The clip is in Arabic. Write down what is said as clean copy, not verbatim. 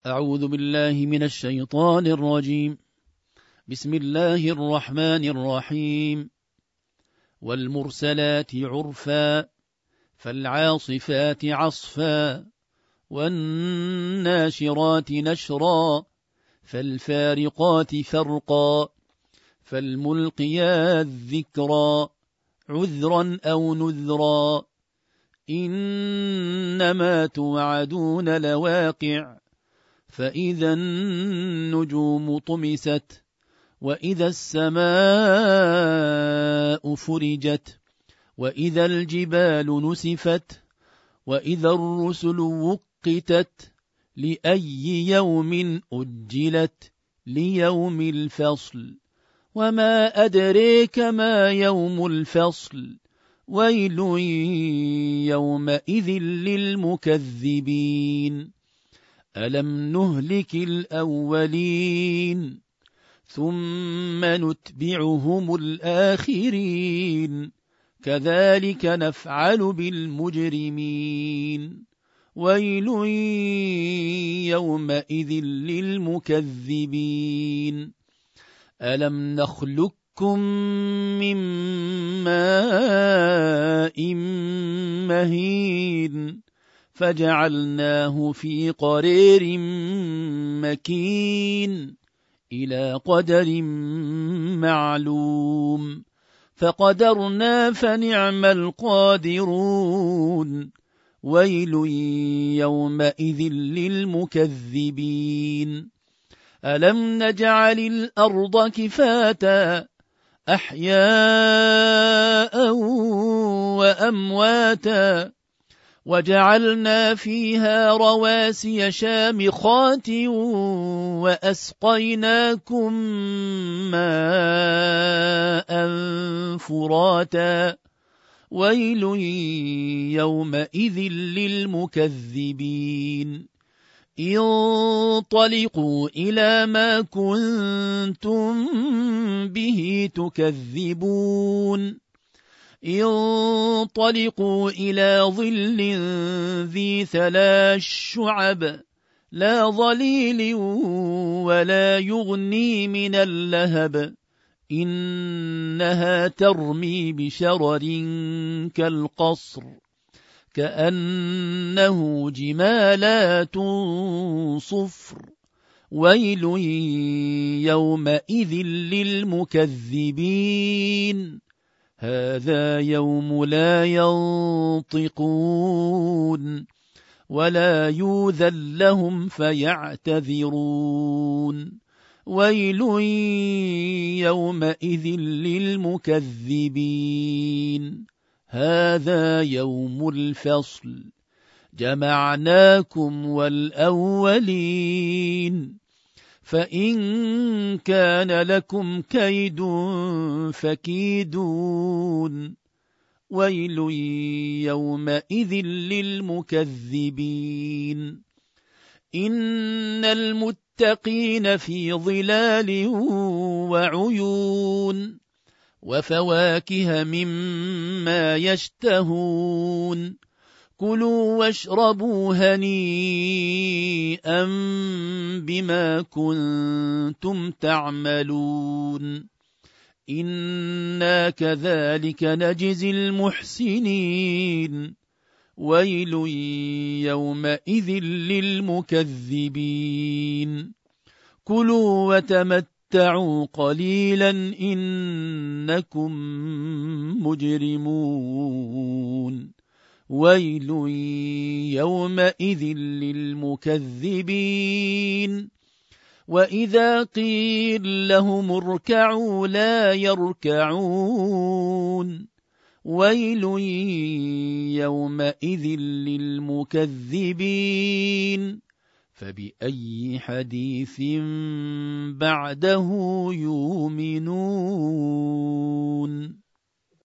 أعوذ بالله من الشيطان الرجيم. بسم الله الرحمن الرحيم. والمرسلات عرفا فالعاصفات عصفا والناشرات نشرا فالفارقات فرقا فالملقيات ذكرا عذرا أو نذرا إنما توعدون لواقع فإذا النجوم طمست وإذا السماء فرجت وإذا الجبال نسفت وإذا الرسل وقتت لأي يوم أجلت ليوم الفصل وما أدريك ما يوم الفصل ويل يومئذ للمكذبين ألم نهلك الأولين ثم نتبعهم الآخرين كذلك نفعل بالمجرمين ويل يومئذ للمكذبين ألم نخلقكم من ماء مهين فجعلناه في قرير مكين إلى قدر معلوم فقدرنا فنعم القادرون ويل يومئذ للمكذبين ألم نجعل الأرض كفاتا أحياء وأمواتا وجعلنا فيها رواسي شامخات وأسقيناكم ماء فراتا ويل يومئذ للمكذبين انطلقوا إلى ما كنتم به تكذبون انطلقوا إلى ظل ذي 3 شعب لا ظليل ولا يغني من اللهب إنها ترمي بشرر كالقصر كأنه جمالات صفر ويل يومئذ للمكذبين هذا يوم لا ينطقون ولا يؤذن لهم فيعتذرون ويل يومئذ للمكذبين هذا يوم الفصل جمعناكم والأولين فإن كان لكم كيد فكيدون ويل يومئذ للمكذبين إن المتقين في ظلال وعيون وفواكه مما يشتهون كلوا واشربوا هنيئا بما كنتم تعملون إنا كذلك نجزي المحسنين ويل يومئذ للمكذبين كلوا وتمتعوا قليلا إنكم مجرمون ويل يومئذ للمكذبين وإذا قيل لهم اركعوا لا يركعون ويل يومئذ للمكذبين فبأي حديث بعده يؤمنون